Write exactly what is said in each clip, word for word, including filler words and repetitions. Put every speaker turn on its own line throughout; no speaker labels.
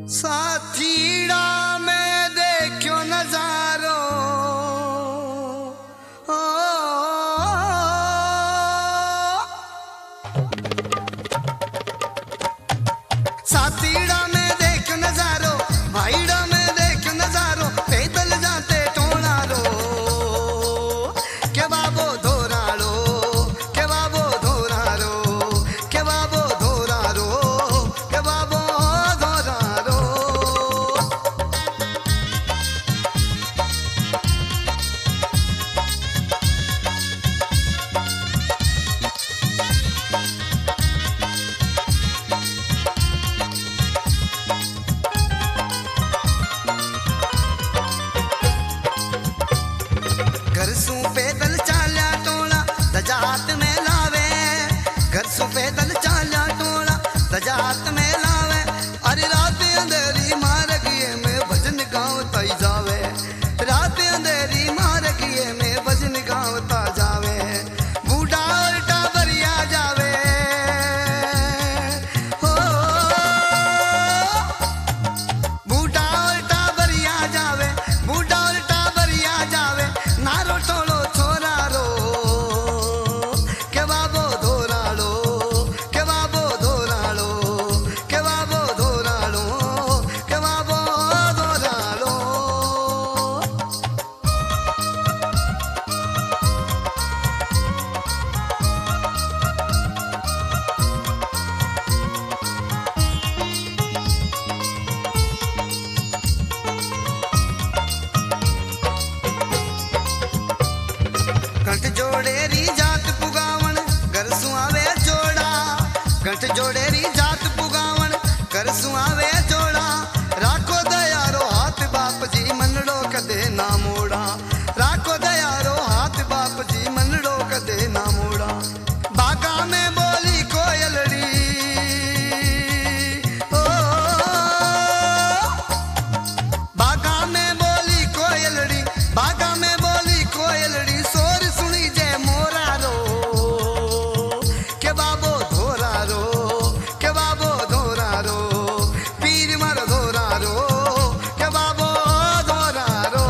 साथीड़ा में देखो नजारो ओ, साथीड़ा में देखो नजारो, भाईड़ा में देखो नजारो, पैदल जाते टोणारो के बाबो धोरारो, के बाबो धोरारो, के बाबो धोरारो, के बाबो धोरारो। घर सू पैदल चाल्या टोला दजा हाथ में लावे, घर सू पैदल चाल्या टोला दजा हाथ में लावे। अरे रात अंधेरी मारगिए में भजन गावता जावे, रात अंधेरी मारगिए में भजन गावता जावे। बूढ़ा और टाबरिया जावे हो, बूढ़ा और टाबरिया जावे, बूढ़ा और टाबरिया जावे। नारो टोलो छोरारो के बाबो धोरालो, के बाबो धोरालो, के बाबो धोरालो, के बाबो धोरालो। कंठ जोड़ेरी जात पुगावन घर सु आवे जोड़ा, कंठ जोड़ेरी जात पुगावन घर सु आवे जोड़ा। राखो दयारो हाथ बाप जी मनड़ो कदे ना मोड़ा, राखो दयारो हाथ बाप जी मनड़ो कदे ना मोड़ा। बागा में बोली कोयलड़ी ओ, बागा में बोली कोयलड़ी, बागा में बोली कोयलड़ी। सोर सुनी जे मोरारो के बाबो धोरारो, के बाबो धोरारो, पीर मर धोरारो, के बाबो धोरारो।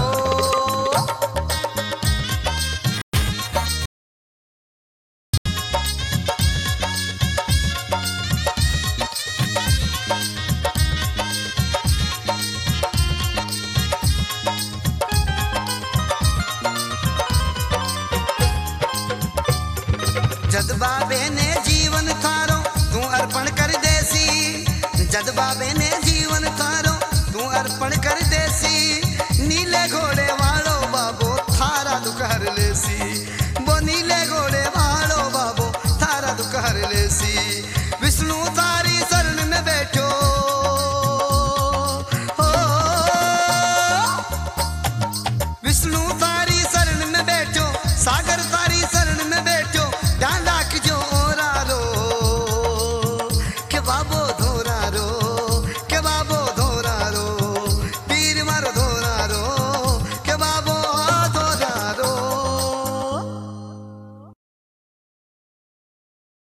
जद बाबे ने जीवन थारो तू अर्पण कर देसी, जद बाबे ने जीवन थारो तू अर्पण